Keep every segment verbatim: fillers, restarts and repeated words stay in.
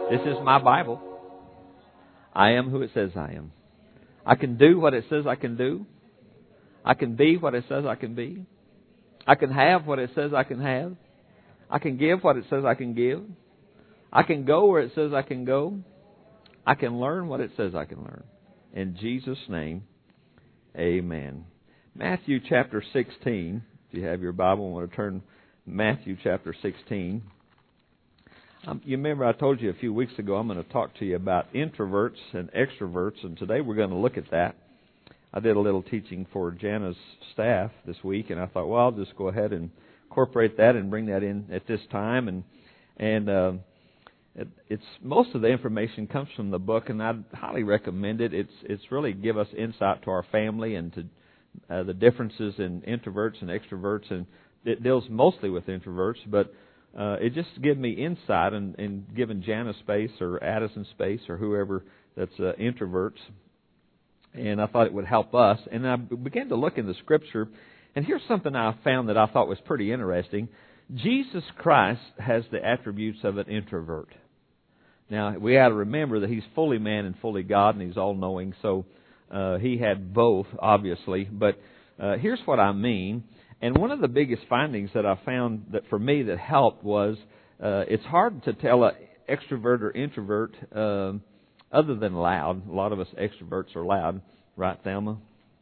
This is my Bible. I am who it says I am. I can do what it says I can do. I can be what it says I can be. I can have what it says I can have. I can give what it says I can give. I can go where it says I can go. I can learn what it says I can learn. In Jesus' name, amen. Matthew chapter sixteen. If you have your Bible, I want to turn Matthew chapter sixteen. Um, you remember I told you a few weeks ago I'm going to talk to you about introverts and extroverts, and today we're going to look at that. I did a little teaching for Jana's staff this week, and I thought, well, I'll just go ahead and incorporate that and bring that in at this time. And and uh, it, it's most of the information comes from the book, and I'd highly recommend it. It's it's really give us insight to our family and to uh, the differences in introverts and extroverts, and it deals mostly with introverts, but uh, it just gives me insight and in, in giving Jana space or Addison space or whoever that's uh, introverts. And I thought it would help us. And I began to look in the Scripture, and here's something I found that I thought was pretty interesting. Jesus Christ has the attributes of an introvert. Now, we got to remember that He's fully man and fully God, and He's all-knowing, so uh, He had both, obviously. But uh, here's what I mean. And one of the biggest findings that I found that for me that helped was uh, it's hard to tell an extrovert or introvert uh, other than loud. A lot of us extroverts are loud, right, Thelma?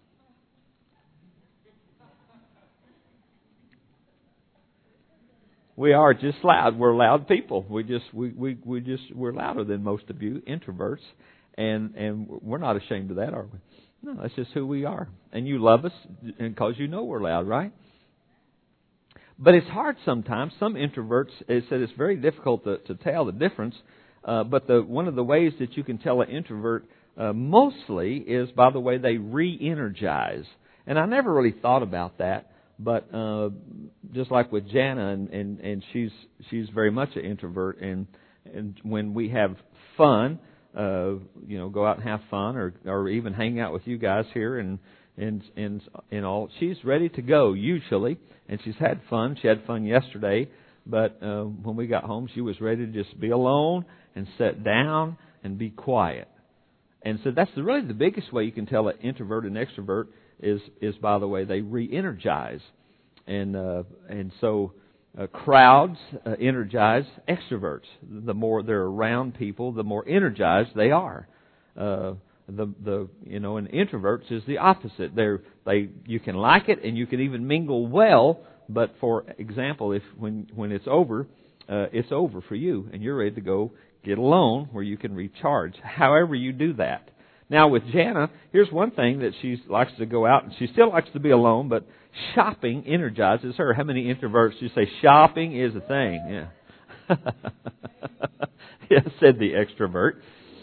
We are just loud. We're loud people. We just we we we just we're louder than most of you introverts, and and we're not ashamed of that, are we? No, that's just who we are. And you love us because you know we're loud, right? But it's hard sometimes. Some introverts, it said it's very difficult to, to tell the difference. Uh, but the one of the ways that you can tell an introvert uh, mostly is by the way they re-energize. And I never really thought about that. But uh, just like with Jana, and, and, and she's she's very much an introvert. And, and when we have fun, uh, you know, go out and have fun, or or even hang out with you guys here, and and and and all, she's ready to go usually. And she's had fun. She had fun yesterday. But uh, when we got home, she was ready to just be alone and sit down and be quiet. And so that's the, really the biggest way you can tell an introvert and extrovert is is by the way they re-energize. And uh, and so uh, crowds uh, energize extroverts. The more they're around people, the more energized they are. Uh, the the you know, and introverts is the opposite. They're they you can like it and you can even mingle well. But for example, if when when it's over, uh, it's over for you, and you're ready to go get alone where you can recharge. However you do that. Now with Jana, here's one thing that she likes to go out, and she still likes to be alone, but shopping energizes her. How many introverts do you say shopping is a thing? Yeah, yeah, said the extrovert.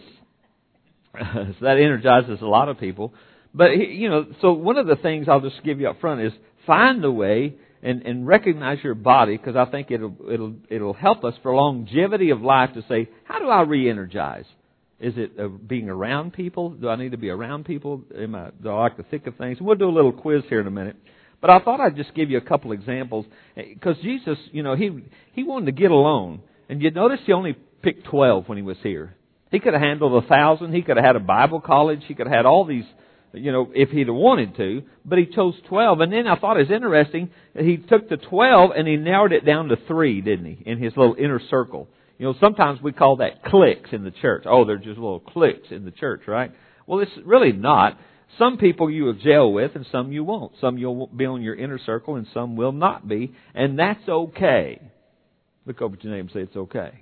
So that energizes a lot of people. But you know, so one of the things I'll just give you up front is find a way. And, and recognize your body, because I think it'll it'll it'll help us for longevity of life to say, how do I re-energize? Is it uh, being around people? Do I need to be around people? Am I, do I like the thick of things? We'll do a little quiz here in a minute. But I thought I'd just give you a couple examples, because Jesus, you know, he he wanted to get alone, and you notice he only picked twelve when he was here. He could have handled a thousand. He could have had a Bible college. He could have had all these. You know, if he'd have wanted to, but he chose twelve. And then I thought it was interesting that he took the twelve and he narrowed it down to three, didn't he, in his little inner circle. You know, sometimes we call that cliques in the church. Oh, they're just little cliques in the church, right? Well, it's really not. Some people you will gel with and some you won't. Some you'll be on your inner circle and some will not be. And that's okay. Look over at your neighbor and say, it's okay.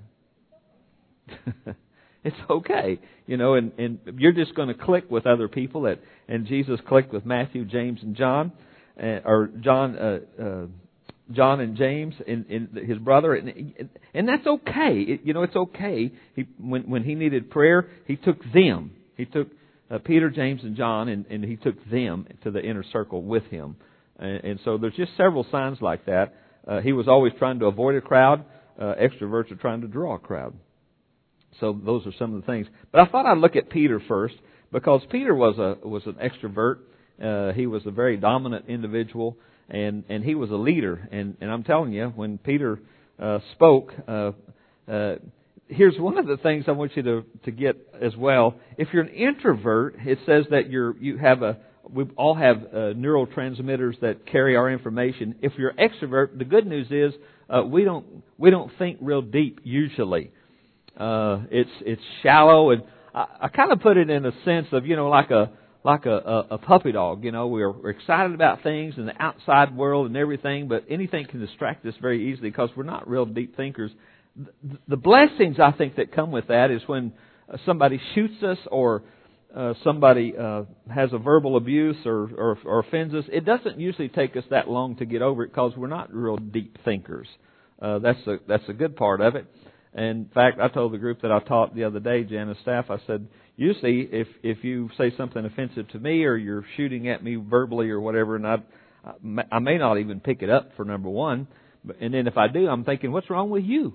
It's okay, you know, and, and you're just going to click with other people. That and Jesus clicked with Matthew, James, and John, uh, or John, uh, uh, John and James, and, and his brother, and, and that's okay. It, you know, it's okay. He when when he needed prayer, he took them. He took uh, Peter, James, and John, and, and he took them to the inner circle with him. And, and so there's just several signs like that. Uh, he was always trying to avoid a crowd. Uh, extroverts are trying to draw a crowd. So those are some of the things. But I thought I'd look at Peter first, because Peter was a was an extrovert. Uh, he was a very dominant individual, and, and he was a leader. And, and I'm telling you, when Peter uh, spoke, uh, uh, here's one of the things I want you to, to get as well. If you're an introvert, it says that you're you have a we all have uh, neurotransmitters that carry our information. If you're extrovert, the good news is uh, we don't we don't think real deep usually. Uh, it's it's shallow, and I, I kind of put it in a sense of, you know, like a like a, a, a puppy dog. You know, we're, we're excited about things in the outside world and everything, but anything can distract us very easily because we're not real deep thinkers. The blessings, I think, that come with that is when somebody shoots us or uh, somebody uh, has a verbal abuse or, or, or offends us. It doesn't usually take us that long to get over it because we're not real deep thinkers. Uh, that's a, that's a good part of it. And in fact, I told the group that I taught the other day, Janice staff, I said, usually if, if you say something offensive to me or you're shooting at me verbally or whatever, and I, I may not even pick it up for number one, and then if I do, I'm thinking, what's wrong with you?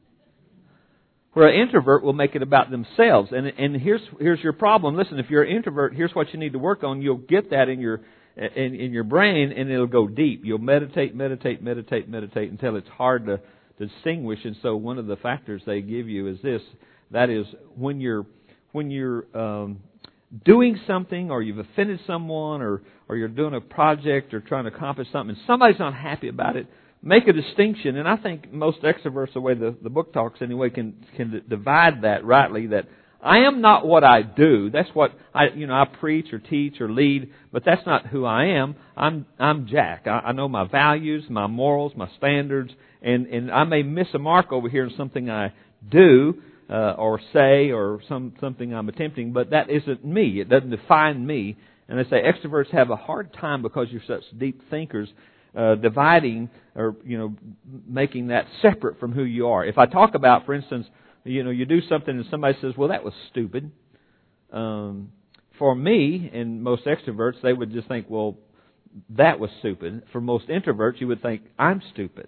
Where an introvert will make it about themselves. And and here's here's your problem. Listen, if you're an introvert, here's what you need to work on. You'll get that in your in, in your brain, and it'll go deep. You'll meditate, meditate, meditate, meditate until it's hard to, to distinguish. And so one of the factors they give you is this. That is, when you're when you're um, doing something, or you've offended someone, or or you're doing a project or trying to accomplish something, and somebody's not happy about it, make a distinction, and I think most extroverts, the way the, the book talks anyway, can can divide that rightly, that I am not what I do. That's what I, you know, I preach or teach or lead, but that's not who I am. I'm I'm Jack. I, I know my values, my morals, my standards, and, and I may miss a mark over here in something I do uh, or say or some something I'm attempting, but that isn't me. It doesn't define me. And they say extroverts have a hard time because you're such deep thinkers, Uh, dividing or, you know, making that separate from who you are. If I talk about, for instance, you know, you do something and somebody says, well, that was stupid. Um, for me and most extroverts, they would just think, well, that was stupid. For most introverts, you would think, I'm stupid.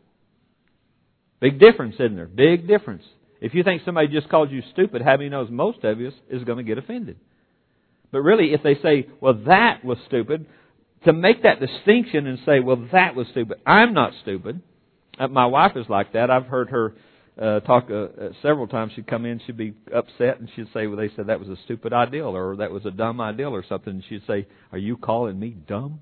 Big difference, isn't there? Big difference. If you think somebody just called you stupid, how many knows most of you is going to get offended? But really, if they say, well, that was stupid, to make that distinction and say, well, that was stupid. I'm not stupid. Uh, my wife is like that. I've heard her uh, talk uh, uh, several times. She'd come in, she'd be upset, and she'd say, well, they said that was a stupid idea, or that was a dumb idea, or something. And she'd say, are you calling me dumb?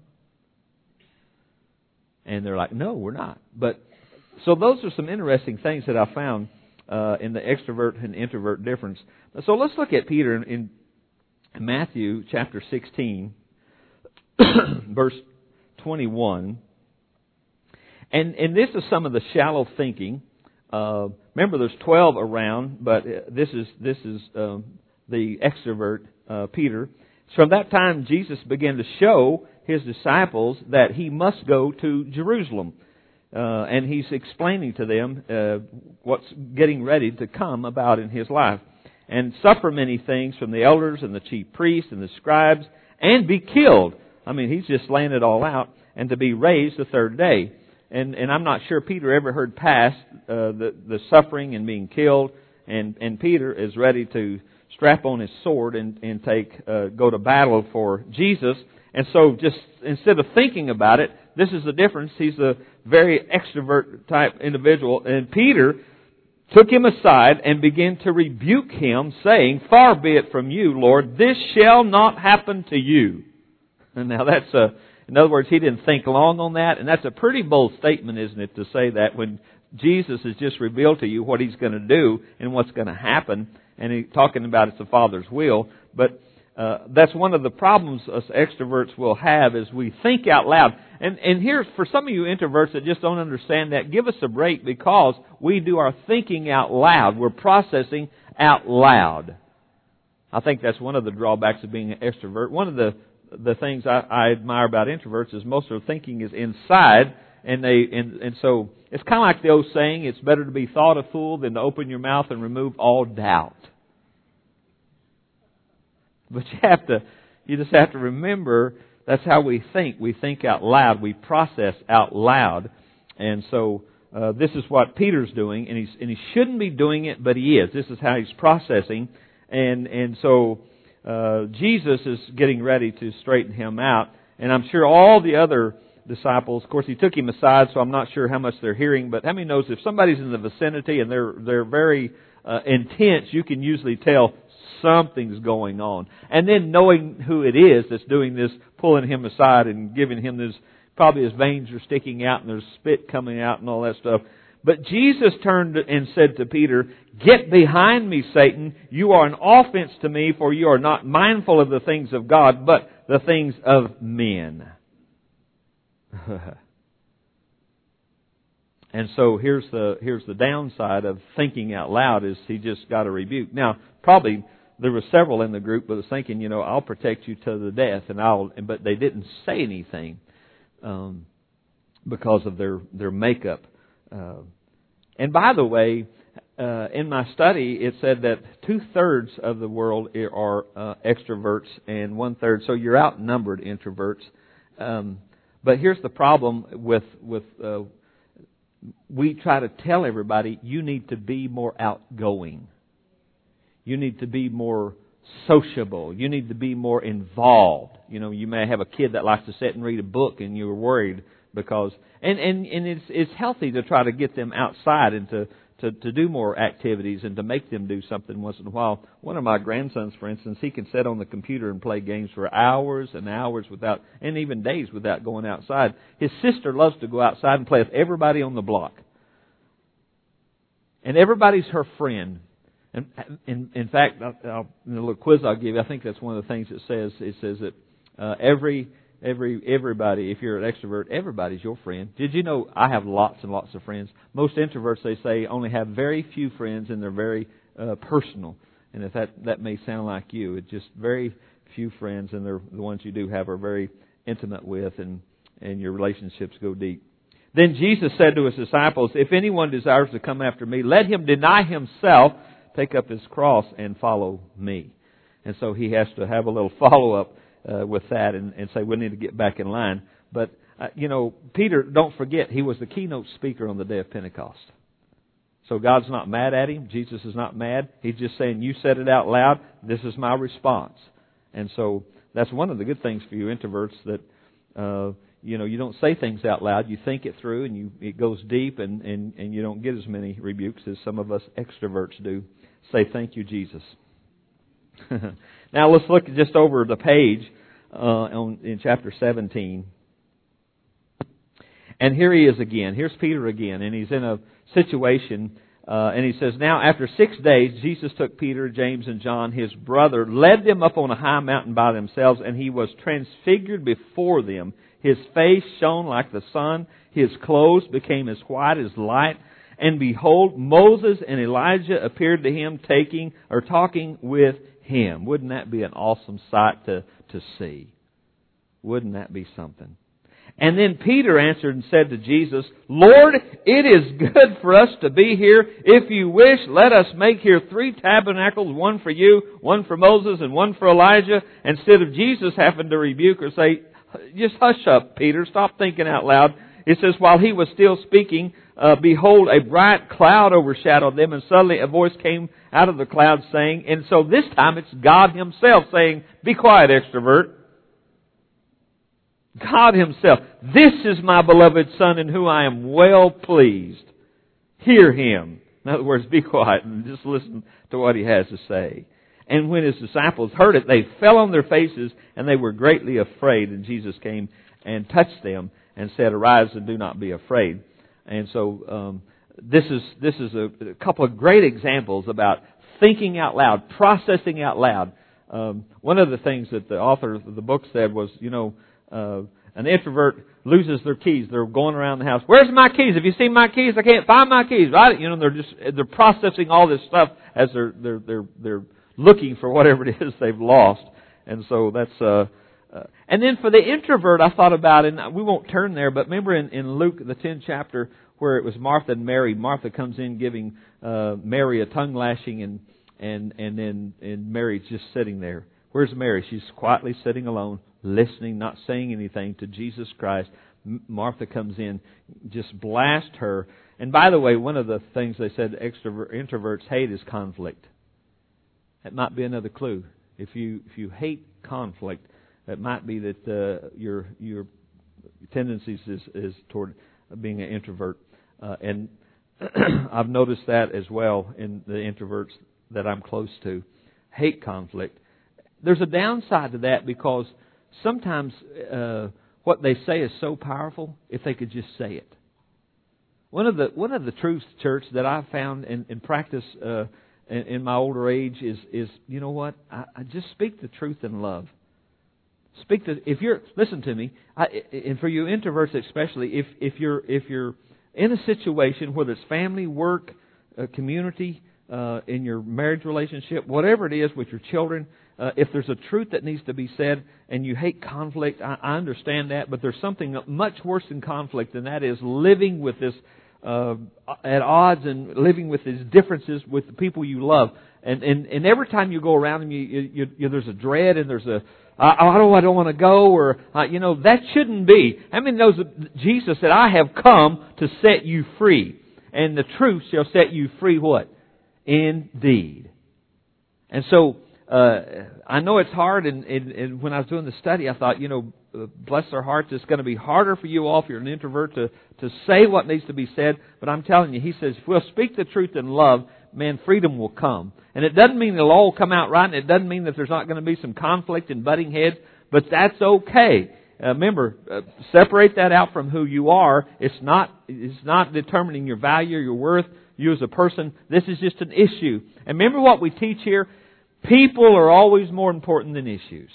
And they're like, no, we're not. But so those are some interesting things that I found uh, in the extrovert and introvert difference. So let's look at Peter in, in Matthew chapter sixteen. Verse twenty-one, and and this is some of the shallow thinking. Uh, remember, there's twelve around, but this is this is um, the extrovert uh, Peter. So from that time, Jesus began to show his disciples that he must go to Jerusalem, uh, and he's explaining to them uh, what's getting ready to come about in his life, and suffer many things from the elders and the chief priests and the scribes, and be killed. I mean, he's just laying it all out, and to be raised the third day. And and I'm not sure Peter ever heard past uh, the the suffering and being killed. And and Peter is ready to strap on his sword and and take uh, go to battle for Jesus. And so, just instead of thinking about it, this is the difference. He's a very extrovert type individual, and Peter took him aside and began to rebuke him, saying, "Far be it from you, Lord, this shall not happen to you." And now that's a, in other words, he didn't think long on that. And that's a pretty bold statement, isn't it, to say that when Jesus has just revealed to you what he's going to do and what's going to happen. And he's talking about it's the Father's will. But uh, that's one of the problems us extroverts will have is we think out loud. And, and here's, for some of you introverts that just don't understand that, give us a break because we do our thinking out loud. We're processing out loud. I think that's one of the drawbacks of being an extrovert. One of the The things I, I admire about introverts is most of their thinking is inside, and they and, and so it's kind of like the old saying: "It's better to be thought a fool than to open your mouth and remove all doubt." But you have to, you just have to remember that's how we think. We think out loud. We process out loud, and so uh, this is what Peter's doing, and he's and he shouldn't be doing it, but he is. This is how he's processing, and and so. Uh, Jesus is getting ready to straighten him out. And I'm sure all the other disciples, of course he took him aside, so I'm not sure how much they're hearing, but how many knows if somebody's in the vicinity and they're they're very uh, intense, you can usually tell something's going on. And then knowing who it is that's doing this, pulling him aside and giving him this, probably his veins are sticking out and there's spit coming out and all that stuff. But Jesus turned and said to Peter, "Get behind me, Satan. You are an offense to me, for you are not mindful of the things of God, but the things of men." And so here's the here's the downside of thinking out loud, is he just got a rebuke. Now, probably there were several in the group that was thinking, you know, I'll protect you to the death, and I'll. But they didn't say anything um, because of their their makeup. Uh, and by the way, uh, in my study, it said that two thirds of the world are uh, extroverts, and one third. So you're outnumbered introverts. Um, but here's the problem with with uh, we try to tell everybody, you need to be more outgoing. You need to be more sociable. You need to be more involved. You know, you may have a kid that likes to sit and read a book, and you're worried because, and, and, and it's it's healthy to try to get them outside and to, to, to do more activities and to make them do something once in a while. One of my grandsons, for instance, he can sit on the computer and play games for hours and hours without, and even days without going outside. His sister loves to go outside and play with everybody on the block. And everybody's her friend. And in, in fact, I'll, in a little quiz I'll give you, I think that's one of the things it says. It says that uh, every every everybody, if you're an extrovert, everybody's your friend. Did you know I have lots and lots of friends? Most introverts, they say, only have very few friends, and they're very uh, personal. And if that that may sound like you, it's just very few friends, and they're the ones you do have are very intimate with, and and your relationships go deep. Then Jesus said to His disciples, "If anyone desires to come after me, let him deny himself, take up his cross, and follow me." And so He has to have a little follow-up uh, with that and, and say, we need to get back in line. But, uh, you know, Peter, don't forget, he was the keynote speaker on the day of Pentecost. So God's not mad at him. Jesus is not mad. He's just saying, you said it out loud. This is my response. And so that's one of the good things for you introverts, that uh, you know, you don't say things out loud. You think it through, and you it goes deep, and, and, and you don't get as many rebukes as some of us extroverts do. Say, thank you, Jesus. Now let's look just over the page uh, on, in chapter seventeen. And here he is again. Here's Peter again, and he's in a situation, uh, and he says, "Now after six days, Jesus took Peter, James, and John, his brother, led them up on a high mountain by themselves, and He was transfigured before them. His face shone like the sun. His clothes became as white as light. And behold, Moses and Elijah appeared to him, taking or talking with him." Wouldn't that be an awesome sight to, to see? Wouldn't that be something? And then Peter answered and said to Jesus, "Lord, it is good for us to be here. If you wish, let us make here three tabernacles, one for you, one for Moses, and one for Elijah." Instead of Jesus having to rebuke or say, "Just hush up, Peter, stop thinking out loud." It says, while he was still speaking, uh, behold, a bright cloud overshadowed them, and suddenly a voice came out of the cloud saying, and so this time it's God Himself saying, "Be quiet, extrovert." God Himself. "This is my beloved Son in whom I am well pleased. Hear Him." In other words, be quiet and just listen to what He has to say. And when His disciples heard it, they fell on their faces, and they were greatly afraid. And Jesus came and touched them and said, "Arise and do not be afraid." And so um, this is this is a, a couple of great examples about thinking out loud, processing out loud. Um, one of the things that the author of the book said was, you know, uh, an introvert loses their keys. They're going around the house. "Where's my keys? Have you seen my keys? I can't find my keys." Right? You know, they're just they're processing all this stuff as they're they're they're they're looking for whatever it is they've lost. And so that's. Uh, Uh, and then for the introvert, I thought about, and we won't turn there, but remember in, in Luke, the tenth chapter, where it was Martha and Mary. Martha comes in giving uh, Mary a tongue lashing, and and and then and Mary's just sitting there. Where's Mary? She's quietly sitting alone, listening, not saying anything to Jesus Christ. M- Martha comes in, just blast her. And by the way, one of the things they said extrovert, introverts hate is conflict. That might be another clue. If you if you hate conflict, it might be that uh, your your tendencies is, is toward being an introvert. Uh, and I've noticed that as well in the introverts that I'm close to. Hate conflict. There's a downside to that because sometimes uh, what they say is so powerful if they could just say it. One of the one of the truths, church, that I've found in, in practice uh, in, in my older age is is you know what? I, I just speak the truth in love. Speak the if you're listen to me, I, and for you introverts especially, if if you're if you're in a situation whether it's family, work, uh, community, uh, in your marriage relationship, whatever it is with your children, uh, if there's a truth that needs to be said and you hate conflict, I, I understand that, but there's something much worse than conflict, and that is living with this uh, at odds and living with these differences with the people you love. And and, and every time you go around them, you, you, you, there's a dread and there's a I, I don't I don't want to go, or uh, you know that shouldn't be. How many knows that Jesus said, "I have come to set you free, and the truth shall set you free." What? Indeed. And so uh, I know it's hard, and, and, and when I was doing the study, I thought, you know, uh, bless their hearts, it's going to be harder for you all if you're an introvert to, to say what needs to be said. But I'm telling you, he says, if we'll speak the truth in love, man, freedom will come. And it doesn't mean it'll all come out right, and it doesn't mean that there's not going to be some conflict and butting heads, but that's okay. Uh, remember, uh, separate that out from who you are. It's not, it's not determining your value, your worth, you as a person. This is just an issue. And remember what we teach here? People are always more important than issues.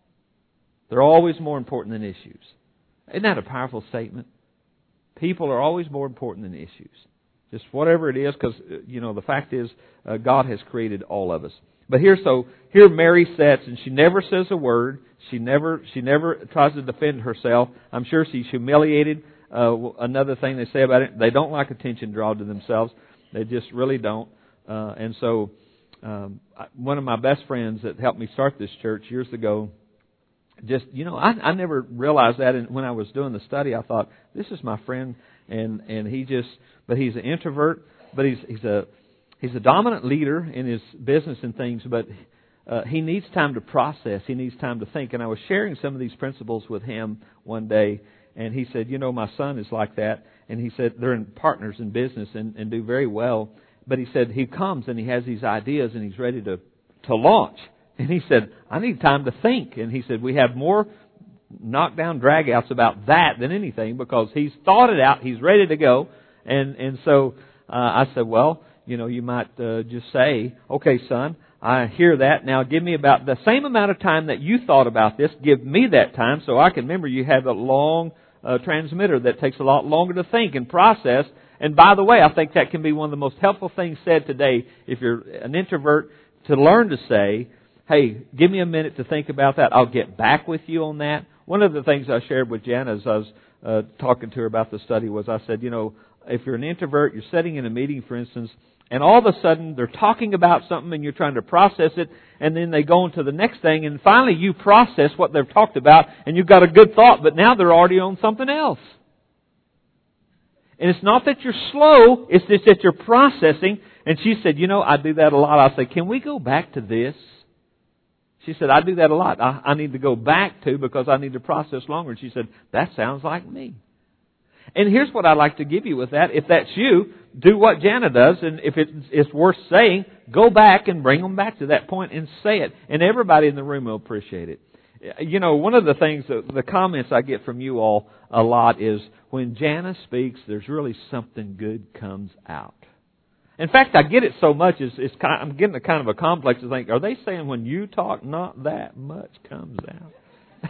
They're always more important than issues. Isn't that a powerful statement? People are always more important than issues. Just whatever it is, because, you know, the fact is, uh, God has created all of us. But here, so, here Mary sits, and she never says a word. She never, she never tries to defend herself. I'm sure she's humiliated. Uh, another thing they say about it, they don't like attention drawn to themselves. They just really don't. Uh, and so, um, one of my best friends that helped me start this church years ago, just, you know, I, I never realized that. And when I was doing the study, I thought, this is my friend, and, and he just, but he's an introvert, but he's, he's a, he's a dominant leader in his business and things, but uh, he needs time to process. He needs time to think. And I was sharing some of these principles with him one day, and he said, you know, my son is like that. And he said, they're in partners in business and, and do very well. But he said, he comes and he has these ideas and he's ready to, to launch. And he said, I need time to think. And he said, we have more knockdown dragouts about that than anything, because he's thought it out. He's ready to go. And, and so uh, I said, well, you know, you might uh, just say, okay, son, I hear that. Now give me about the same amount of time that you thought about this. Give me that time so I can remember. You have a long uh, transmitter that takes a lot longer to think and process. And by the way, I think that can be one of the most helpful things said today, if you're an introvert, to learn to say, hey, give me a minute to think about that. I'll get back with you on that. One of the things I shared with Jana as I was uh, talking to her about the study was I said, you know, if you're an introvert, you're sitting in a meeting, for instance, and all of a sudden they're talking about something and you're trying to process it, and then they go on to the next thing, and finally you process what they've talked about, and you've got a good thought, but now they're already on something else. And it's not that you're slow, it's just that you're processing. And she said, you know, I do that a lot. I say, can we go back to this? She said, I do that a lot. I, I need to go back to, because I need to process longer. And she said, that sounds like me. And here's what I'd like to give you with that. If that's you, do what Jana does. And if it's, it's worth saying, go back and bring them back to that point and say it. And everybody in the room will appreciate it. You know, one of the things, the comments I get from you all a lot is, when Jana speaks, there's really something good comes out. In fact, I get it so much, it's, it's kind of, I'm getting a kind of a complex to think, are they saying when you talk, not that much comes out?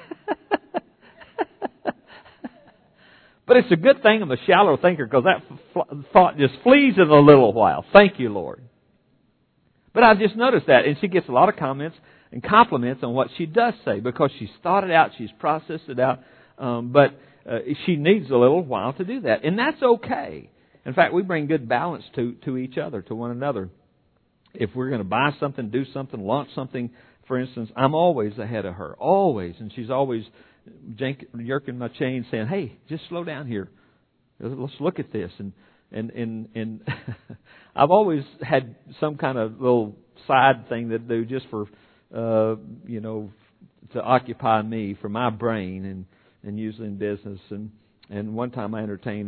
But it's a good thing I'm a shallow thinker, because that f- thought just flees in a little while. Thank you, Lord. But I just noticed that, and she gets a lot of comments and compliments on what she does say, because she's thought it out, she's processed it out, um, but uh, she needs a little while to do that, and that's okay. In fact, we bring good balance to, to each other, to one another. If we're going to buy something, do something, launch something, for instance, I'm always ahead of her, always, and she's always jerking my chain, saying, "Hey, just slow down here. Let's look at this." And and and and I've always had some kind of little side thing to do just for. Uh, you know, to occupy me, for my brain, and, and usually in business. And, and one time I entertained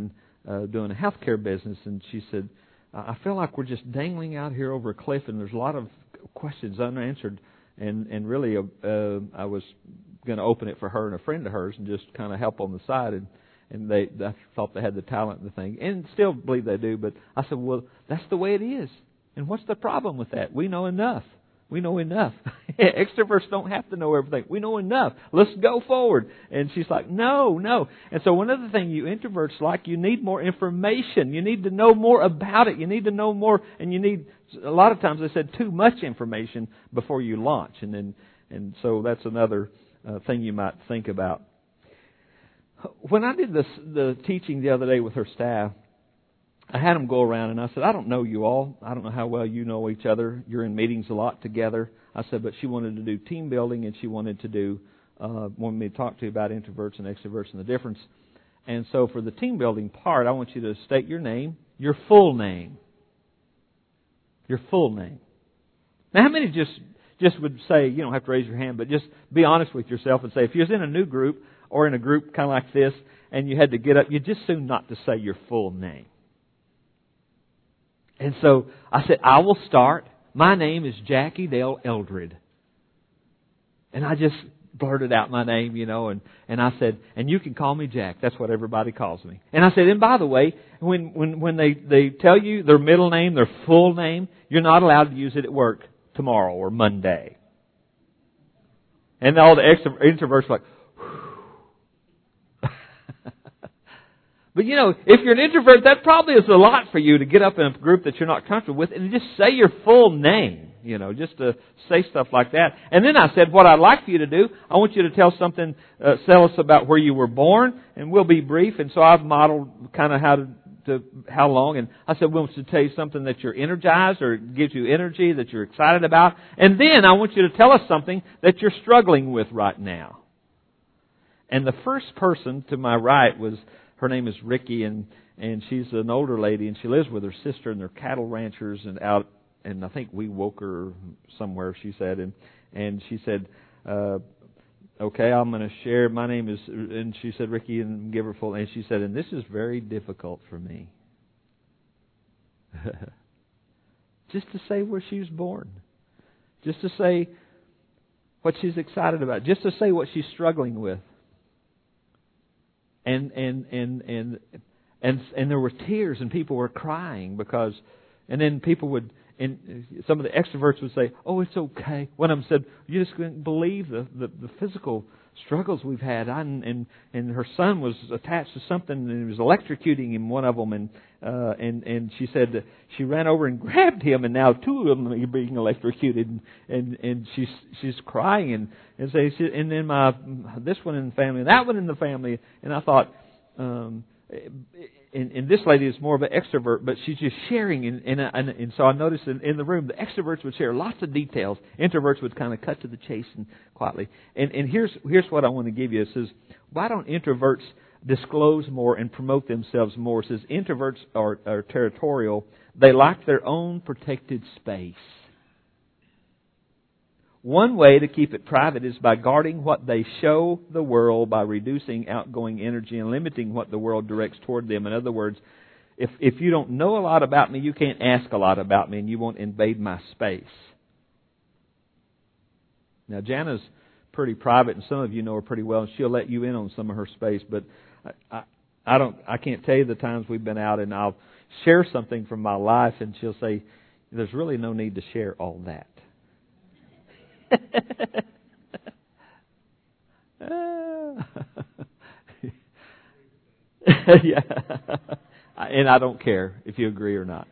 uh, doing a healthcare business, and she said, I feel like we're just dangling out here over a cliff, and there's a lot of questions unanswered. And and really, uh, I was going to open it for her and a friend of hers, and just kind of help on the side. And and they, I thought they had the talent and the thing, and still believe they do. But I said, well, that's the way it is. And what's the problem with that? We know enough. We know enough. Extroverts don't have to know everything. We know enough. Let's go forward. And she's like, no, no. And so one other thing you introverts like, you need more information. You need to know more about it. You need to know more, and you need, a lot of times they said, too much information before you launch. And then, and so that's another uh, thing you might think about. When I did this, the teaching the other day with her staff, I had them go around, and I said, I don't know you all. I don't know how well you know each other. You're in meetings a lot together. I said, but she wanted to do team building, and she wanted to do, uh, wanted me to talk to you about introverts and extroverts and the difference. And so for the team building part, I want you to state your name, your full name. Your full name. Now, how many just just would say, you don't have to raise your hand, but just be honest with yourself and say, if you're in a new group or in a group kind of like this, and you had to get up, you'd just soon not to say your full name. And so I said, I will start. My name is Jackie Dale Eldred. And I just blurted out my name, you know, and, and I said, and you can call me Jack. That's what everybody calls me. And I said, and by the way, when, when, when they, they tell you their middle name, their full name, you're not allowed to use it at work tomorrow or Monday. And all the extro- introverts are like, but, you know, if you're an introvert, that probably is a lot for you to get up in a group that you're not comfortable with and just say your full name, you know, just to say stuff like that. And then I said, what I'd like for you to do, I want you to tell something, uh, tell us about where you were born, and we'll be brief. And so I've modeled kind of how to, to how long. And I said, we want you to tell you something that you're energized or gives you energy, that you're excited about. And then I want you to tell us something that you're struggling with right now. And the first person to my right was, her name is Ricky, and, and she's an older lady, and she lives with her sister, and they're cattle ranchers, and out, and I think we woke her somewhere, she said, and, and she said, uh, okay, I'm going to share, my name is, and she said, Ricky, and give her full, and she said, and this is very difficult for me. Just to say where she was born. Just to say what she's excited about. Just to say what she's struggling with. And and and and and and there were tears, and people were crying because, and then people would, and some of the extroverts would say, "Oh, it's okay." One of them said, "You just couldn't believe the the, the physical struggles we've had." I, and and her son was attached to something, and it was electrocuting him. One of them, and uh, and and she said she ran over and grabbed him, and now two of them are being electrocuted, and and, and she's she's crying, and and say, so, and then my this one in the family, and that one in the family, and I thought. Um, And, and this lady is more of an extrovert, but she's just sharing. And, and, and, and so I noticed in, in the room, the extroverts would share lots of details. Introverts would kind of cut to the chase and quietly. And, and here's here's what I want to give you. It says, why don't introverts disclose more and promote themselves more? It says, introverts are, are territorial. They like their own protected space. One way to keep it private is by guarding what they show the world, by reducing outgoing energy and limiting what the world directs toward them. In other words, if if you don't know a lot about me, you can't ask a lot about me, and you won't invade my space. Now, Jana's pretty private, and some of you know her pretty well, and she'll let you in on some of her space. But I, I, I don't, I can't tell you the times we've been out, and I'll share something from my life, and she'll say, "There's really no need to share all that." Yeah, and I don't care if you agree or not.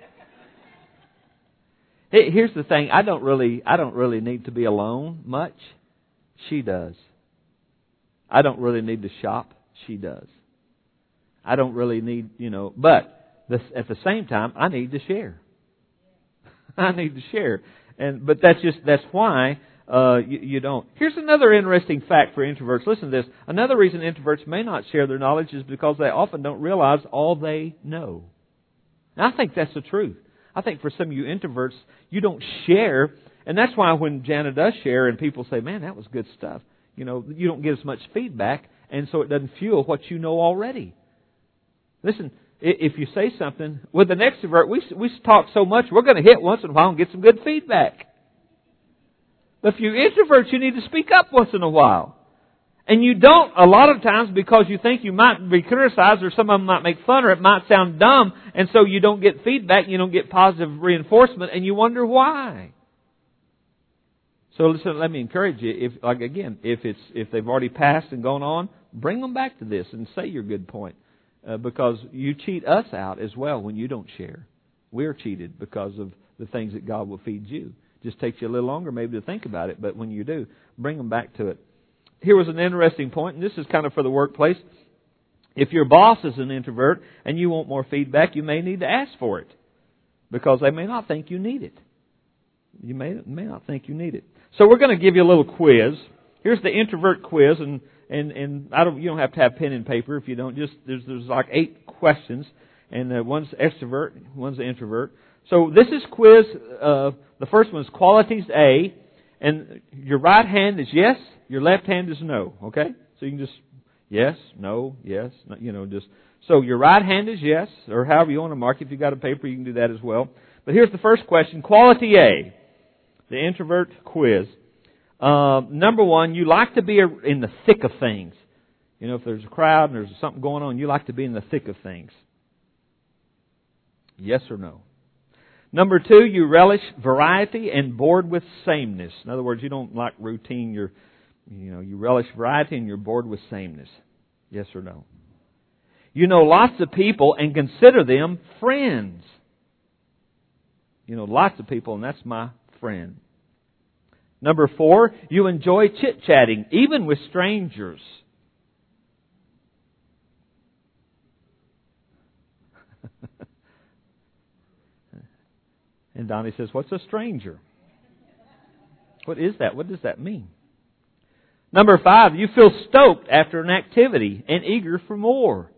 Here's the thing: I don't really, I don't really need to be alone much. She does. I don't really need to shop. She does. I don't really need, you know, but this, at the same time, I need to share. I need to share, and but that's just that's why. Uh, you, you don't. Here's another interesting fact for introverts. Listen to this. Another reason introverts may not share their knowledge is because they often don't realize all they know. And I think that's the truth. I think for some of you introverts, you don't share. And that's why when Jana does share and people say, man, that was good stuff, you know, you don't get as much feedback. And so it doesn't fuel what you know already. Listen, if you say something, with an extrovert, we we talk so much, we're going to hit once in a while and get some good feedback. But if you're introverts, you need to speak up once in a while. And you don't, a lot of times, because you think you might be criticized or some of them might make fun or it might sound dumb, and so you don't get feedback, you don't get positive reinforcement, and you wonder why. So listen, let me encourage you, if, like again, if it's if they've already passed and gone on, bring them back to this and say your good point. Uh, because you cheat us out as well when you don't share. We're cheated because of the things that God will feed you. Just takes you a little longer maybe to think about it, but when you do, bring them back to it. Here was an interesting point, and this is kind of for the workplace. If your boss is an introvert and you want more feedback, you may need to ask for it because they may not think you need it. You may may not think you need it. So we're going to give you a little quiz. Here's the introvert quiz, and and and I don't you don't have to have pen and paper if you don't. Just there's there's like eight questions, and uh, one's extrovert, one's the introvert. So this is quiz. Uh, the first one is qualities A, and your right hand is yes. Your left hand is no, okay? So you can just, yes, no, yes, no, you know, just, so your right hand is yes, or however you want to mark it. If you've got a paper, you can do that as well. But here's the first question, quality A, the introvert quiz. Uh, number one, you like to be in the thick of things. You know, if there's a crowd and there's something going on, you like to be in the thick of things. Yes or no? Number two, you relish variety and bored with sameness. In other words, you don't like routine, you're You know, you relish variety and you're bored with sameness. Yes or no? You know lots of people and consider them friends. You know lots of people and that's my friend. Number four, you enjoy chit-chatting, even with strangers. And Donnie says, what's a stranger? What is that? What does that mean? Number five, you feel stoked after an activity and eager for more.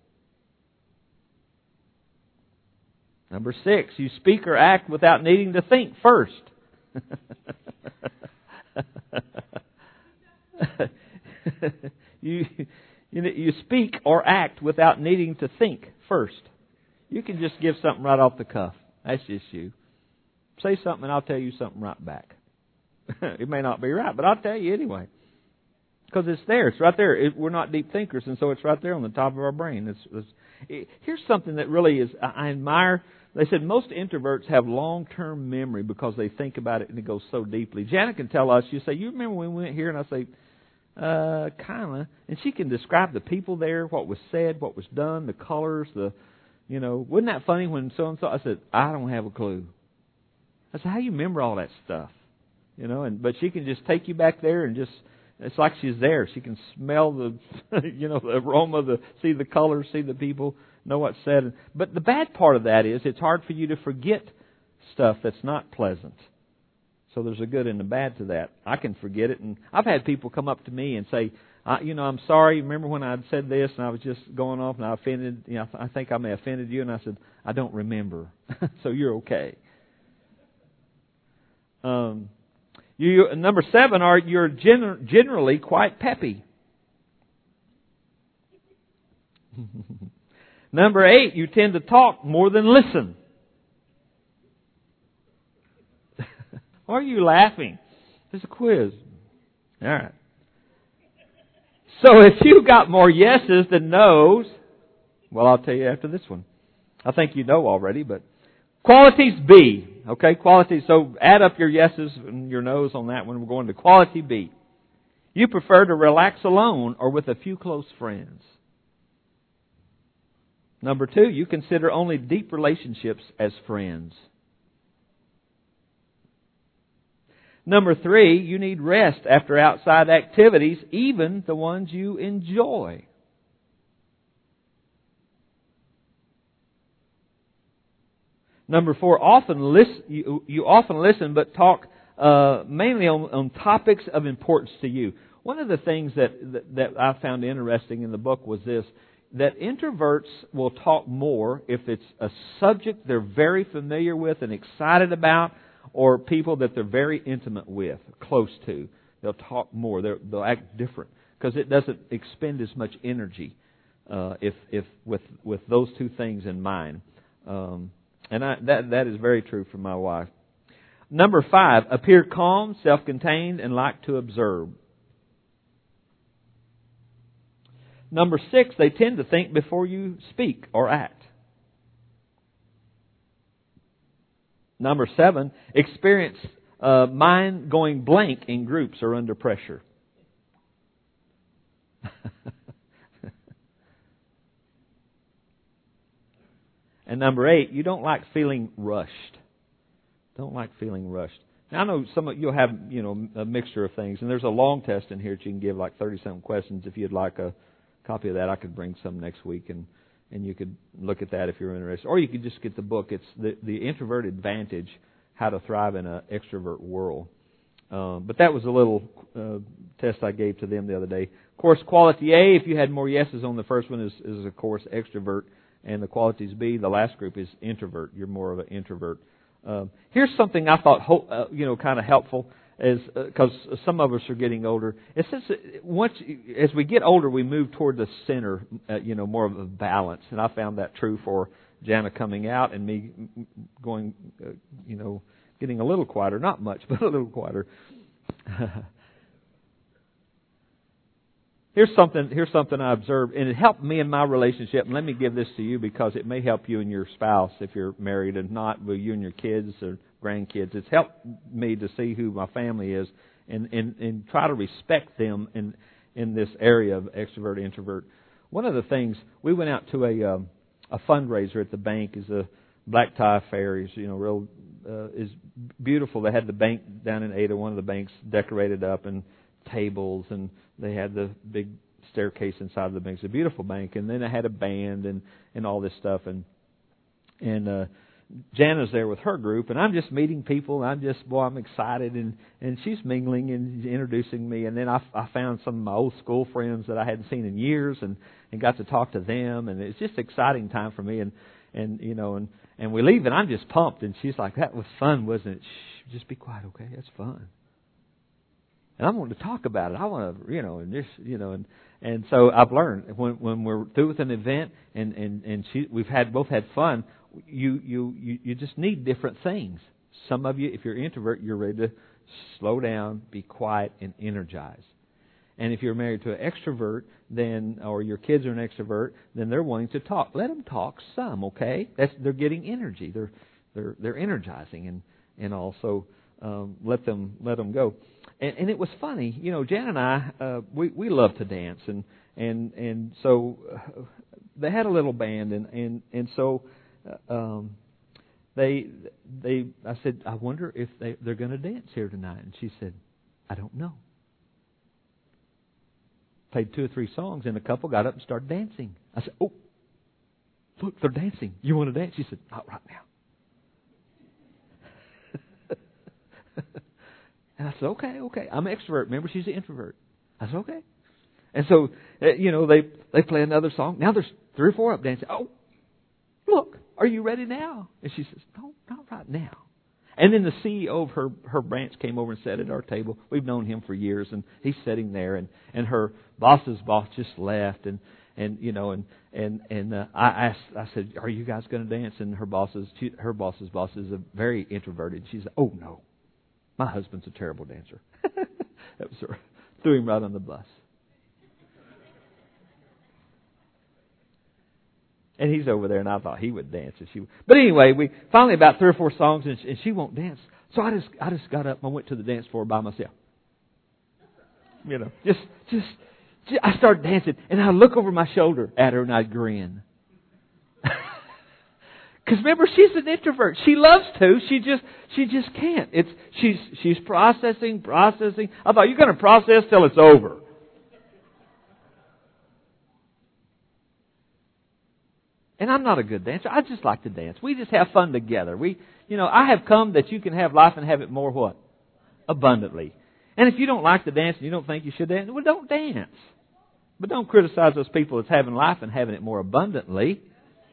Number six, you speak or act without needing to think first. you, you you speak or act without needing to think first. You can just give something right off the cuff. That's just you. Say something and I'll tell you something right back. It may not be right, but I'll tell you anyway. Because it's there. It's right there. It, we're not deep thinkers, and so it's right there on the top of our brain. It's, it's, it, here's something that really is, I, I admire. They said most introverts have long-term memory because they think about it and it goes so deeply. Janet can tell us, you say, you remember when we went here? And I say, uh, kind of. And she can describe the people there, what was said, what was done, the colors, the, you know, wasn't that funny when so-and-so, I said, I don't have a clue. I said, how do you remember all that stuff? You know, and but she can just take you back there and just, it's like she's there. She can smell the, you know, the aroma, the see the colors, see the people, know what's said. But the bad part of that is it's hard for you to forget stuff that's not pleasant. So there's a good and a bad to that. I can forget it, and I've had people come up to me and say, I, you know, I'm sorry. Remember when I said this and I was just going off and I offended, you know, I think I may have offended you, and I said, I don't remember. So you're okay. Um. You, number seven, are you're gener- generally quite peppy. Number eight, you tend to talk more than listen. Why are you laughing? There's a quiz. All right. So if you got more yeses than nos, well, I'll tell you after this one. I think you know already, but qualities B. Okay, quality. So add up your yeses and your nos on that one. We're going to quality B. You prefer to relax alone or with a few close friends. Number two, you consider only deep relationships as friends. Number three, you need rest after outside activities, even the ones you enjoy. Number four, often listen, you, you often listen but talk uh, mainly on, on topics of importance to you. One of the things that, that, that I found interesting in the book was this, that introverts will talk more if it's a subject they're very familiar with and excited about, or people that they're very intimate with, close to. They'll talk more. They're, they'll act different because it doesn't expend as much energy. uh, if if with with those two things in mind. Um, and I, that that is very true for my wife. Number five, appear calm, self-contained, and like to observe. Number six, they tend to think before you speak or act. Number seven, experience uh, mind going blank in groups or under pressure. And number eight, you don't like feeling rushed. Don't like feeling rushed. Now, I know some of you'll have, you know, a mixture of things, and there's a long test in here that you can give, like thirty-something questions. If you'd like a copy of that, I could bring some next week, and, and you could look at that if you're interested. Or you could just get the book. It's the, the Introvert Advantage, How to Thrive in an Extrovert World. Um, but that was a little uh, test I gave to them the other day. Of course, quality A, if you had more yeses on the first one, is, is of course, extrovert. And the qualities B, the last group, is introvert. You're more of an introvert. Um, here's something I thought, uh, you know, kind of helpful, is because uh, some of us are getting older. It says that once, as we get older, we move toward the center, uh, you know, more of a balance. And I found that true for Jana coming out and me going, uh, you know, getting a little quieter, not much, but a little quieter. Here's something. Here's something I observed, and it helped me in my relationship. And let me give this to you because it may help you and your spouse if you're married, and not with you and your kids or grandkids. It's helped me to see who my family is, and and, and try to respect them in in this area of extrovert introvert. One of the things, we went out to a um, a fundraiser at the bank. Is a black tie affair. Is you know real uh, is beautiful. They had the bank down in Ada, one of the banks, decorated up and tables, and they had the big staircase inside the bank. It's a beautiful bank, and then they had a band and, and all this stuff, and and uh, Jana's there with her group, and I'm just meeting people. And I'm just, boy, I'm excited, and, and she's mingling and introducing me, and then I, I found some of my old school friends that I hadn't seen in years, and, and got to talk to them, and it's just an exciting time for me, and and you know, and and we leave, and I'm just pumped, and she's like, "That was fun, wasn't it? Shh, just be quiet, okay? That's fun." And I want to talk about it. I want to, you know, and just, you know, and, and so I've learned when when we're through with an event and and and she, we've had both had fun. You you you you just need different things. Some of you, if you're an introvert, you're ready to slow down, be quiet, and energize. And if you're married to an extrovert, then or your kids are an extrovert, then they're wanting to talk. Let them talk some, okay? That's they're getting energy. They're they're they're energizing, and and also um, let them let them go. And, and it was funny, you know. Jan and I, uh, we we love to dance, and and and so uh, they had a little band, and and and so uh, um, they they. I said, I wonder if they they're going to dance here tonight, and she said, I don't know. Played two or three songs, and a couple got up and started dancing. I said, oh, look, they're dancing. You want to dance? She said, not right now. And I said, okay, okay. I'm an extrovert. Remember, she's an introvert. I said, okay. And so, you know, they they play another song. Now there's three or four up dancing. Oh, look, are you ready now? And she says, no, not right now. And then the C E O of her, her branch came over and sat at our table. We've known him for years, and he's sitting there. And, and her boss's boss just left, and, and you know, and and and uh, I asked, I said, are you guys going to dance? And her boss's she, her boss's boss is a very introverted. She said, oh no. My husband's a terrible dancer. That was her. Threw him right on the bus. And he's over there, and I thought he would dance. And she, but anyway, we finally about three or four songs, and she, and she won't dance. So I just, I just got up and I went to the dance floor by myself. You know, just, just, just I started dancing, and I look over my shoulder at her and I grin. Because remember, she's an introvert. She loves to. She just she just can't. It's she's she's processing, processing. I thought, you're going to process till it's over. And I'm not a good dancer. I just like to dance. We just have fun together. We, you know, I have come that you can have life and have it more what? Abundantly. And if you don't like to dance and you don't think you should dance, well, don't dance. But don't criticize those people that's having life and having it more abundantly.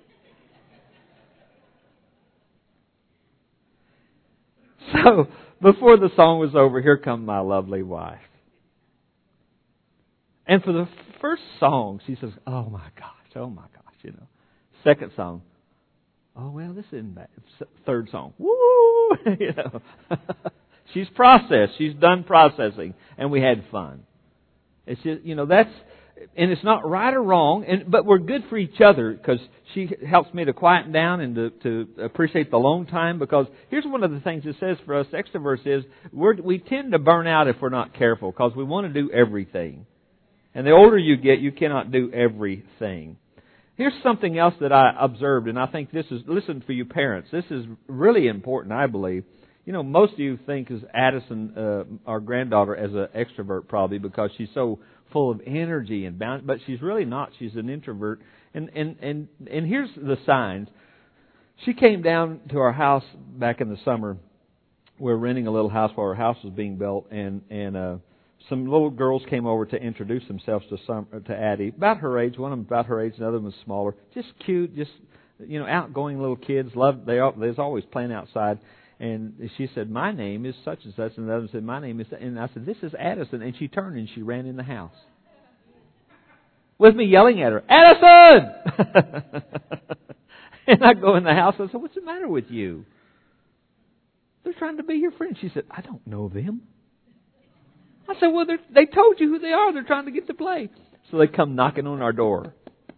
So, before the song was over, here come my lovely wife. And for the first song, she says, oh my gosh, oh my gosh, you know. Second song, oh, well, this isn't bad. Third song, woo, you know. She's processed. She's done processing, and we had fun. It's just, you know, that's, and it's not right or wrong, and but we're good for each other because she helps me to quieten down and to, to appreciate the alone time. Because here's one of the things it says for us extroverts is we're, we tend to burn out if we're not careful because we want to do everything. And the older you get, you cannot do everything. Here's something else that I observed, and I think this is, listen for you parents, this is really important, I believe. You know, most of you think as Addison, uh, our granddaughter, as an extrovert probably because she's so full of energy and bound, but she's really not. She's an introvert. And, and, and, and here's the signs. She came down to our house back in the summer. We were renting a little house while our house was being built, and, and uh, some little girls came over to introduce themselves to some to Addie, about her age. One of them about her age, another one was smaller. Just cute, just, you know, outgoing little kids. Love. They are, they're always playing outside. And she said, my name is such and such. And the other said, my name is... And I said, this is Addison. And she turned and she ran in the house. With me yelling at her, Addison! And I go in the house and I said, what's the matter with you? They're trying to be your friend. She said, I don't know them. I said, well, they told you who they are. They're trying to get to play. So they come knocking on our door.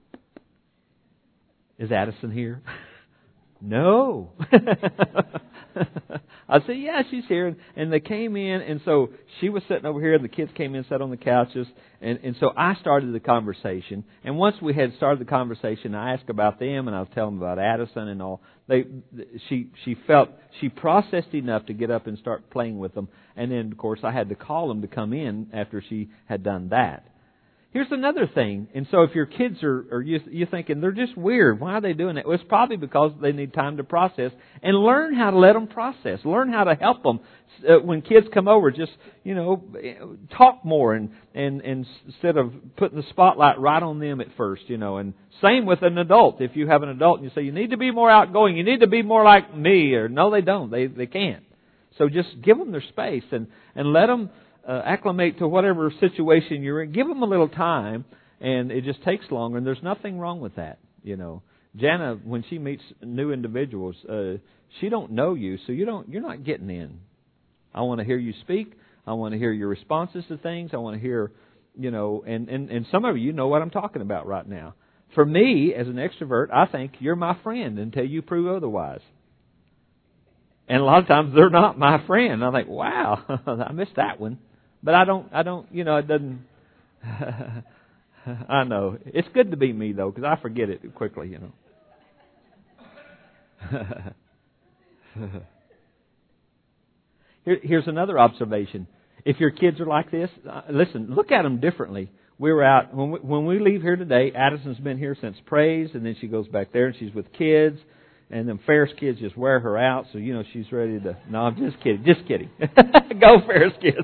Is Addison here? No. I said, yeah, she's here. And, and they came in, and so she was sitting over here, and the kids came in, sat on the couches, and, and so I started the conversation. And once we had started the conversation, I asked about them, and I was telling them about Addison and all. They, she, she felt, she processed enough to get up and start playing with them. And then, of course, I had to call them to come in after she had done that. Here's another thing. And so if your kids are, are you, you're thinking, they're just weird. Why are they doing that? Well, it's probably because they need time to process. And learn how to let them process. Learn how to help them. Uh, when kids come over, just, you know, talk more. And, and, and instead of putting the spotlight right on them at first, you know. And same with an adult. If you have an adult and you say, you need to be more outgoing. You need to be more like me. Or no, they don't. They, they can't. So just give them their space and, and let them Uh, acclimate to whatever situation you're in. Give them a little time, and it just takes longer, and there's nothing wrong with that. You know, Jana, when she meets new individuals, uh, she don't know you, so you don't. You're not getting in. I want to hear you speak. I want to hear your responses to things. I want to hear, you know, and, and, and some of you know what I'm talking about right now. For me, as an extrovert, I think you're my friend until you prove otherwise. And a lot of times they're not my friend. I think, wow, I missed that one. But I don't, I don't, you know, it doesn't, I know. It's good to be me, though, because I forget it quickly, you know. Here, here's another observation. If your kids are like this, uh, listen, look at them differently. We were out, when we, when we leave here today, Addison's been here since praise, and then she goes back there and she's with kids. And them Ferris kids just wear her out, so, you know, she's ready to... No, I'm just kidding. Just kidding. Go Ferris kids.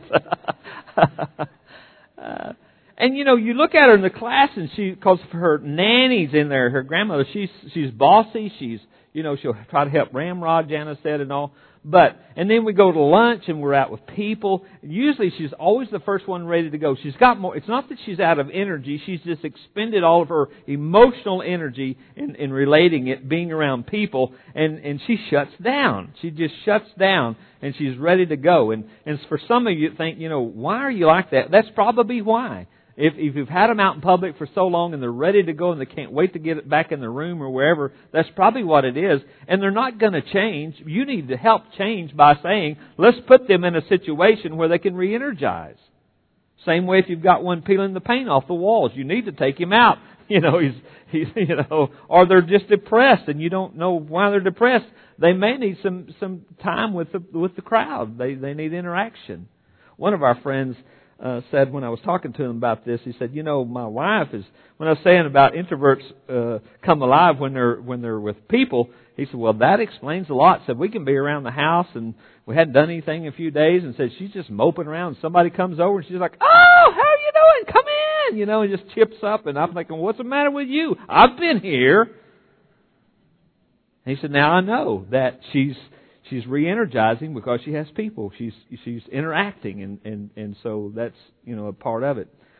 uh, and, you know, you look at her in the class, and she... Because her nanny's in there, her grandmother, she's she's bossy. She's, you know, she'll try to help Ramrod, Jana said, and all. But, and then we go to lunch, and we're out with people. Usually she's always the first one ready to go. She's got more... It's not that she's out of energy. She's just expended all of her emotional energy in, in relating it, being around people, and, and she shuts down. She just shuts down, and she's ready to go. And, and for some of you think, you know, why are you like that? That's probably why. If, if you've had them out in public for so long and they're ready to go and they can't wait to get it back in the room or wherever, that's probably what it is. And they're not going to change. You need to help change by saying, let's put them in a situation where they can re-energize. Same way if you've got one peeling the paint off the walls, you need to take him out. You know, he's, he's, you know, or they're just depressed and you don't know why they're depressed. They may need some, some time with the, with the crowd. They, they need interaction. One of our friends Uh, said when I was talking to him about this, he said, you know, my wife is, when I was saying about introverts uh, come alive when they're when they're with people, he said, well, that explains a lot. Said we can be around the house and we hadn't done anything in a few days, and said she's just moping around. And somebody comes over and she's like, oh, how are you doing? Come in, you know, and just chips up. And I'm thinking, what's the matter with you? I've been here. And he said, now I know that she's She's re-energizing because she has people. She's she's interacting, and, and, and so that's, you know, a part of it.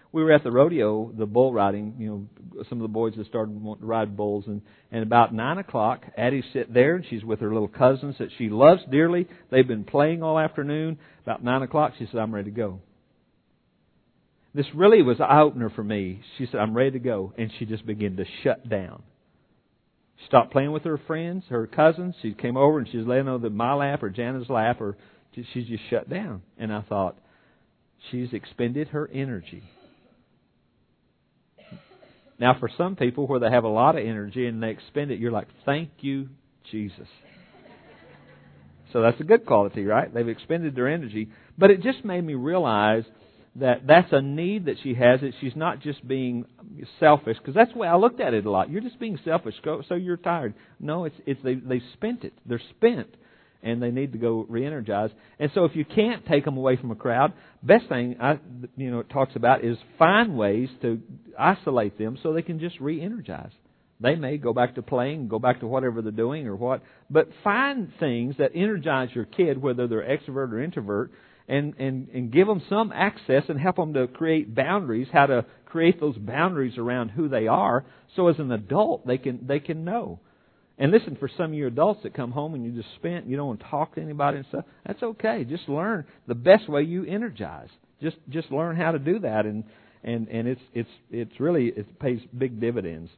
we were at the rodeo, the bull riding, you know, some of the boys that started wanting to ride bulls, and, and about nine o'clock, Addie's sitting there, and she's with her little cousins that she loves dearly. They've been playing all afternoon. About nine o'clock, she said, I'm ready to go. This really was an eye-opener for me. She said, I'm ready to go. And she just began to shut down. She stopped playing with her friends, her cousins. She came over and she was laying on the, my lap or Jana's lap, or she just shut down. And I thought, she's expended her energy. Now, for some people where they have a lot of energy and they expend it, you're like, thank you, Jesus. So that's a good quality, right? They've expended their energy. But it just made me realize that that's a need that she has, that she's not just being selfish, because that's the way I looked at it a lot. You're just being selfish, so you're tired. No, it's it's they they spent it. They're spent, and they need to go re-energize. And so if you can't take them away from a crowd, best thing I you know it talks about is find ways to isolate them so they can just re-energize. They may go back to playing, go back to whatever they're doing or what, but find things that energize your kid, whether they're extrovert or introvert, and, and, and give them some access and help them to create boundaries, how to create those boundaries around who they are, so as an adult they can they can know. And listen, for some of you adults that come home and you just spent, and you don't want to talk to anybody and stuff, that's okay. Just learn the best way you energize. Just just learn how to do that, and and, and it's it's it's really it pays big dividends.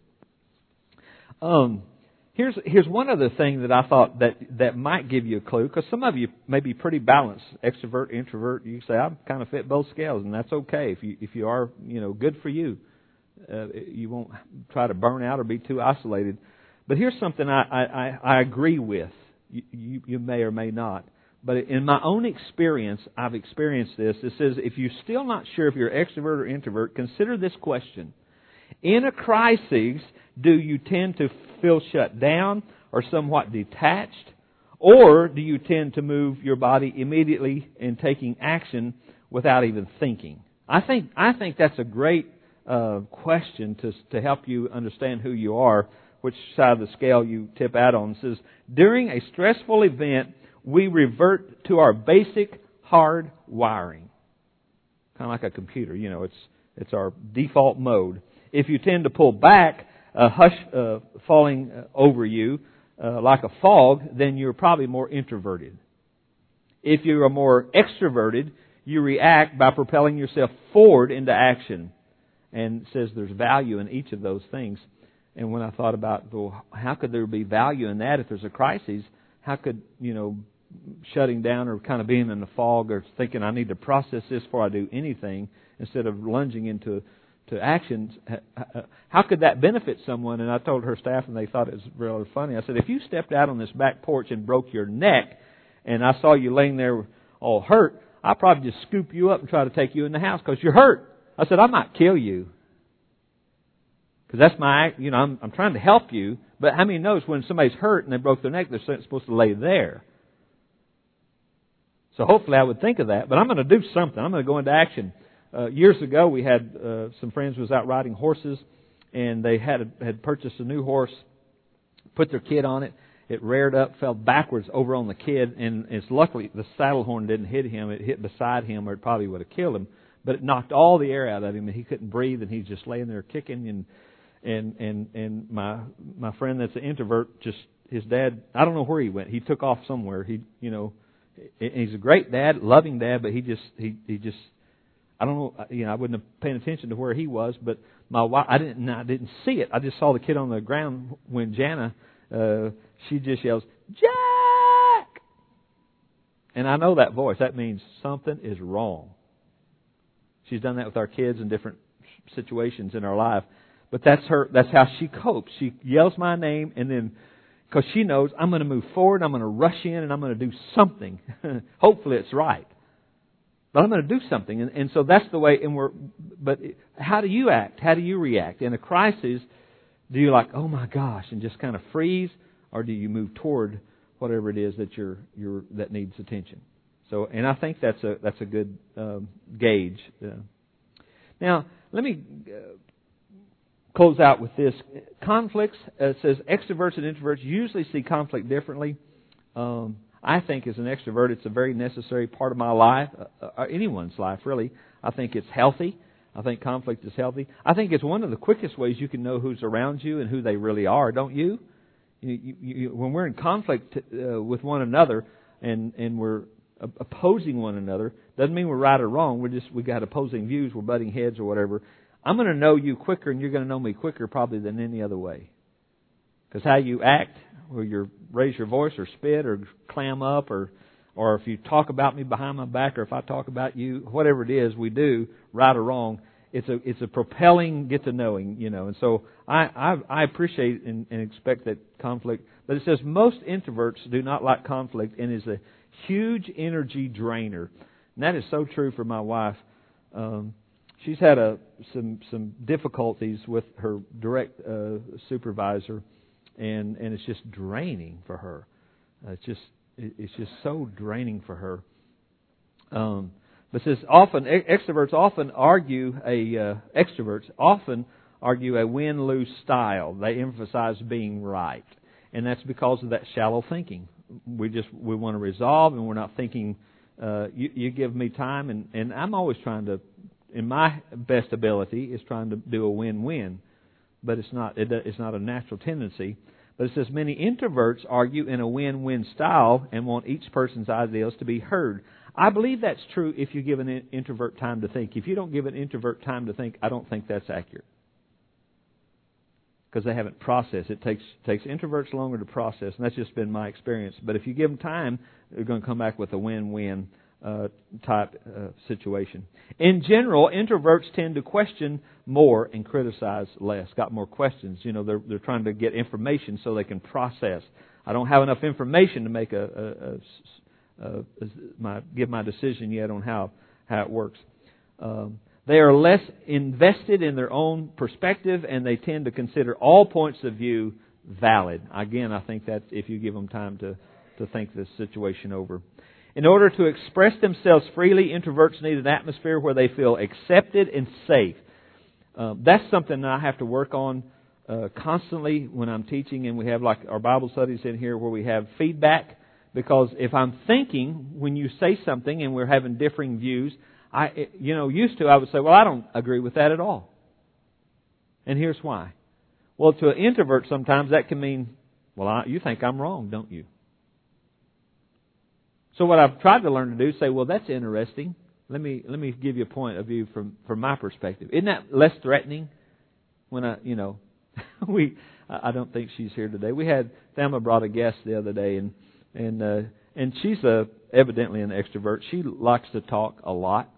Um, here's here's one other thing that I thought that, that might give you a clue, because some of you may be pretty balanced, extrovert, introvert. You say, I kind of fit both scales, and that's okay. If you if you are, you know, good for you. Uh, you won't try to burn out or be too isolated. But here's something I I, I agree with. You, you you may or may not. But in my own experience, I've experienced this. It says, if you're still not sure if you're extrovert or introvert, consider this question. In a crisis, do you tend to feel shut down or somewhat detached? Or do you tend to move your body immediately in taking action without even thinking? I think I think that's a great uh, question to to help you understand who you are, which side of the scale you tip out on. It says, during a stressful event, we revert to our basic hard wiring. Kind of like a computer, you know, it's it's our default mode. If you tend to pull back, a hush uh, falling over you uh, like a fog, then you're probably more introverted. If you are more extroverted, you react by propelling yourself forward into action. And it says there's value in each of those things. And when I thought about, well, how could there be value in that if there's a crisis? How could, you know, shutting down or kind of being in the fog or thinking I need to process this before I do anything instead of lunging into to actions, how could that benefit someone? And I told her staff, and they thought it was really funny. I said, if you stepped out on this back porch and broke your neck, and I saw you laying there all hurt, I'd probably just scoop you up and try to take you in the house because you're hurt. I said, I might kill you. Because that's my, you know, I'm, I'm trying to help you. But how many knows when somebody's hurt and they broke their neck, they're supposed to lay there? So hopefully I would think of that. But I'm going to do something. I'm going to go into action. Uh, years ago, we had uh, some friends who was out riding horses, and they had had purchased a new horse, put their kid on it. It reared up, fell backwards over on the kid, and it's luckily the saddle horn didn't hit him. It hit beside him, or it probably would have killed him. But it knocked all the air out of him, and he couldn't breathe, and he's just laying there kicking. And and and and my my friend that's an introvert, just his dad, I don't know where he went. He took off somewhere. He you know, he's a great dad, loving dad, but he just he he just. I don't know, you know, I wouldn't have paid attention to where he was, but my wife, I didn't, I didn't see it. I just saw the kid on the ground when Jana, uh, she just yells, Jack! And I know that voice. That means something is wrong. She's done that with our kids in different situations in our life. But that's her, that's how she copes. She yells my name, and then, because she knows I'm going to move forward, I'm going to rush in, and I'm going to do something. Hopefully it's right. But I'm going to do something. And, and so that's the way, and we're, but how do you act? How do you react? In a crisis, do you like, oh my gosh, and just kind of freeze? Or do you move toward whatever it is that you're, you're, that needs attention? So, and I think that's a, that's a good um, gauge. Uh, now, let me uh, close out with this. Conflicts, uh, it says extroverts and introverts usually see conflict differently. Um, I think as an extrovert, it's a very necessary part of my life, uh, uh, anyone's life, really. I think it's healthy. I think conflict is healthy. I think it's one of the quickest ways you can know who's around you and who they really are, don't you? you, you, you when we're in conflict uh, with one another and, and we're opposing one another, doesn't mean we're right or wrong. We're just we got opposing views, we're butting heads or whatever. I'm going to know you quicker, and you're going to know me quicker probably than any other way. Because how you act, or you raise your voice, or spit, or clam up, or or if you talk about me behind my back, or if I talk about you, whatever it is we do, right or wrong, it's a it's a propelling get to knowing, you know. And so I I, I appreciate and, and expect that conflict. But it says most introverts do not like conflict, and is a huge energy drainer. And that is so true for my wife. Um, she's had a some some difficulties with her direct uh, supervisor, and and it's just draining for her. Uh, it's just it's just so draining for her. Um, but it says often extroverts often argue a uh, extroverts often argue a win-lose style. They emphasize being right, and that's because of that shallow thinking. We just we want to resolve, and we're not thinking. Uh, you, you give me time, and, and I'm always trying to, in my best ability, is trying to do a win-win, but it's not it, it's not a natural tendency. But it says many introverts argue in a win-win style and want each person's ideas to be heard. I believe that's true if you give an introvert time to think. If you don't give an introvert time to think, I don't think that's accurate. Because they haven't processed. It takes takes introverts longer to process, and that's just been my experience. But if you give them time, they're going to come back with a win-win uh, type uh, situation. In general, introverts tend to question more and criticize less. Got more questions. You know, they're they're trying to get information so they can process. I don't have enough information to make a, a, a, a, a my give my decision yet on how how it works. Um, They are less invested in their own perspective, and they tend to consider all points of view valid. Again, I think that if you give them time to, to think this situation over. In order to express themselves freely, introverts need an atmosphere where they feel accepted and safe. Uh, that's something that I have to work on uh, constantly when I'm teaching, and we have like our Bible studies in here where we have feedback. Because if I'm thinking when you say something and we're having differing views, I, you know, used to I would say, well, I don't agree with that at all. And here's why. Well, to an introvert sometimes that can mean, well, I, you think I'm wrong, don't you? So what I've tried to learn to do is say, well, that's interesting. Let me let me give you a point of view from, from my perspective. Isn't that less threatening? When I, you know, we, I don't think she's here today. We had, Thelma brought a guest the other day, and and uh, and she's a, evidently an extrovert. She likes to talk a lot.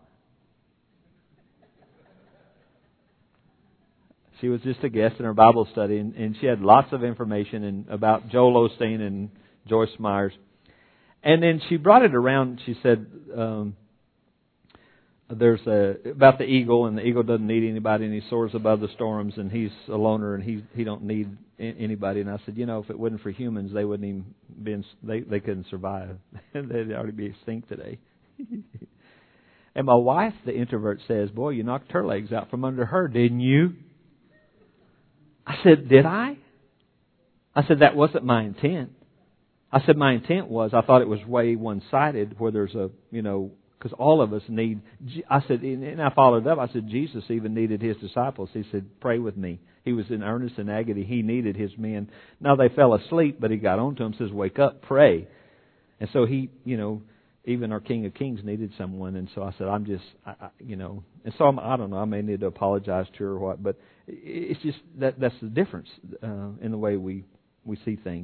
She was just a guest in our Bible study, and, and she had lots of information and about Joel Osteen and Joyce Myers. And then she brought it around. She said, um, "There's a about the eagle, and the eagle doesn't need anybody, and he soars above the storms, and he's a loner, and he he don't need anybody." And I said, "You know, if it wasn't for humans, they wouldn't even be in, they they couldn't survive. They'd already be extinct today." And my wife, the introvert, says, "Boy, you knocked her legs out from under her, didn't you?" I said, "Did I?" I said, "That wasn't my intent." I said, "My intent was, I thought it was way one-sided where there's a, you know, because all of us need," I said, and I followed up, I said, Jesus even needed His disciples. He said, "Pray with me." He was in earnest and agony. He needed His men. Now they fell asleep, but He got on to them, says, "Wake up, pray." And so He, you know, even our King of Kings needed someone. And so I said, I'm just, I, I, you know, and so I'm, I don't know, I may need to apologize to her or what, but it's just that that's the difference uh, in the way we, we see things.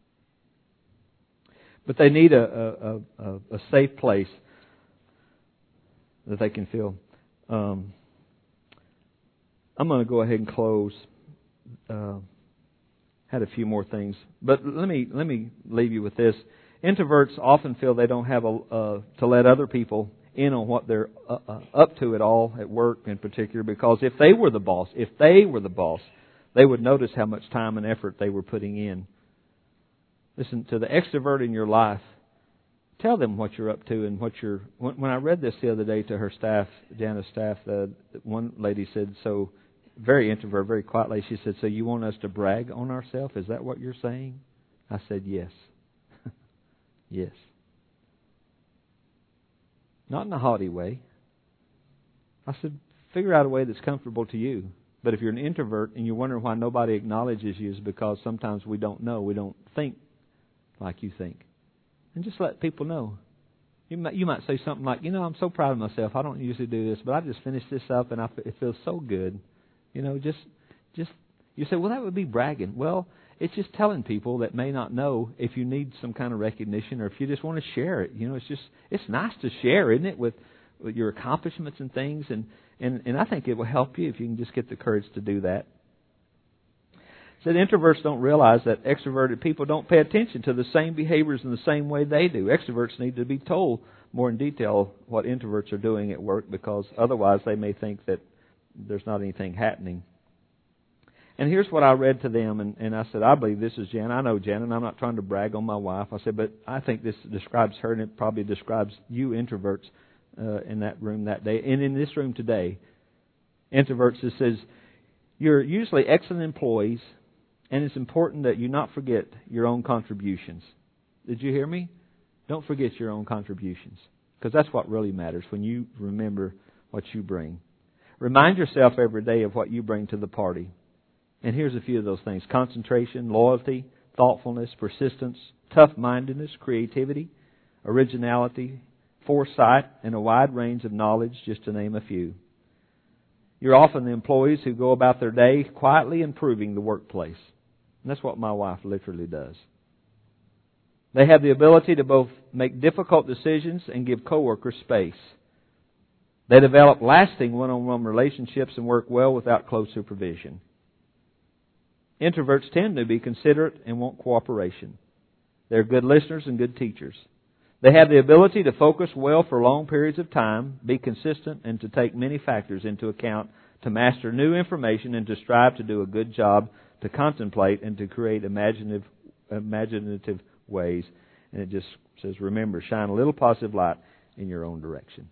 But they need a, a, a, a safe place that they can feel. Um, I'm going to go ahead and close. Uh, had a few more things, but let me let me leave you with this. Introverts often feel they don't have a, uh, to let other people in on what they're uh, uh, up to at all, at work in particular, because if they were the boss, if they were the boss, they would notice how much time and effort they were putting in. Listen, to the extrovert in your life, tell them what you're up to and what you're... When, when I read this the other day to her staff, Jana's staff, uh, one lady said, so, very introvert, very quiet lady, she said, "So you want us to brag on ourselves? Is that what you're saying?" I said, yes. Yes. Not in a haughty way. I said, figure out a way that's comfortable to you. But if you're an introvert and you're wondering why nobody acknowledges you, is because sometimes we don't know. We don't think like you think. And just let people know. You might, you might say something like, you know, I'm so proud of myself. I don't usually do this, but I just finished this up and I, it feels so good. You know, just, just, you say, well, that would be bragging. Well, it's just telling people that may not know if you need some kind of recognition or if you just want to share it. You know, it's just, it's nice to share, isn't it, with, with your accomplishments and things. And, and, and I think it will help you if you can just get the courage to do that. Said introverts don't realize that extroverted people don't pay attention to the same behaviors in the same way they do. Extroverts need to be told more in detail what introverts are doing at work, because otherwise they may think that there's not anything happening. And here's what I read to them, and, and I said, I believe this is Jan. I know Jan, and I'm not trying to brag on my wife. I said, but I think this describes her, and it probably describes you introverts uh, in that room that day, and in this room today. Introverts, it says, you're usually excellent employees, and it's important that you not forget your own contributions. Did you hear me? Don't forget your own contributions, because that's what really matters when you remember what you bring. Remind yourself every day of what you bring to the party. And here's a few of those things. Concentration, loyalty, thoughtfulness, persistence, tough-mindedness, creativity, originality, foresight, and a wide range of knowledge, just to name a few. You're often the employees who go about their day quietly improving the workplace. And that's what my wife literally does. They have the ability to both make difficult decisions and give coworkers space. They develop lasting one-on-one relationships and work well without close supervision. Introverts tend to be considerate and want cooperation. They're good listeners and good teachers. They have the ability to focus well for long periods of time, be consistent, and to take many factors into account, to master new information, and to strive to do a good job, to contemplate, and to create imaginative, imaginative ways. And it just says, remember, shine a little positive light in your own direction.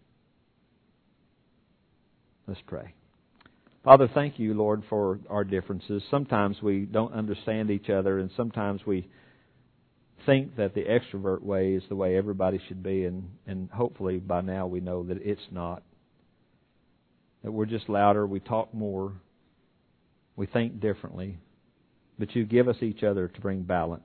Let's pray. Father, thank you, Lord, for our differences. Sometimes we don't understand each other, and sometimes we think that the extrovert way is the way everybody should be, and, and hopefully by now we know that it's not. That we're just louder, we talk more, we think differently, but you give us each other to bring balance.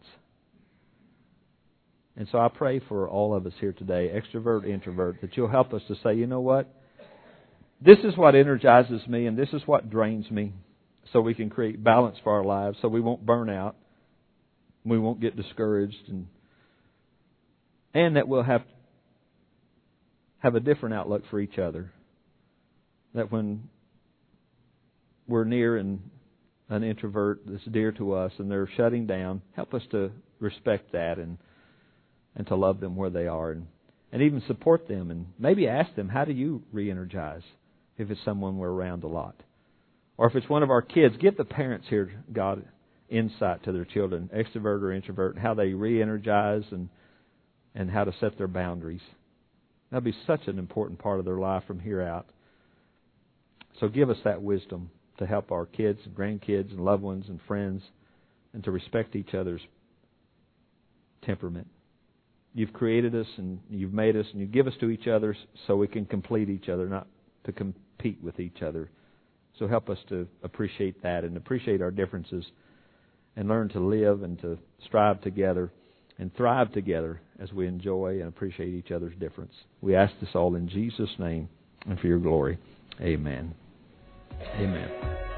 And so I pray for all of us here today, extrovert, introvert, that you'll help us to say, you know what? This is what energizes me, and this is what drains me, so we can create balance for our lives, so we won't burn out, we won't get discouraged, and and that we'll have have a different outlook for each other. That when we're near an, an introvert that's dear to us and they're shutting down, help us to respect that and and to love them where they are, and, and even support them, and maybe ask them, how do you re-energize if it's someone we're around a lot? Or if it's one of our kids, give the parents here, God, insight to their children, extrovert or introvert, how they re-energize and and how to set their boundaries. That'll be such an important part of their life from here out. So give us that wisdom to help our kids and grandkids and loved ones and friends, and to respect each other's temperament. You've created us and you've made us and you give us to each other so we can complete each other, not to compete with each other. So help us to appreciate that and appreciate our differences and learn to live and to strive together and thrive together as we enjoy and appreciate each other's difference. We ask this all in Jesus' name and for your glory. Amen. Amen.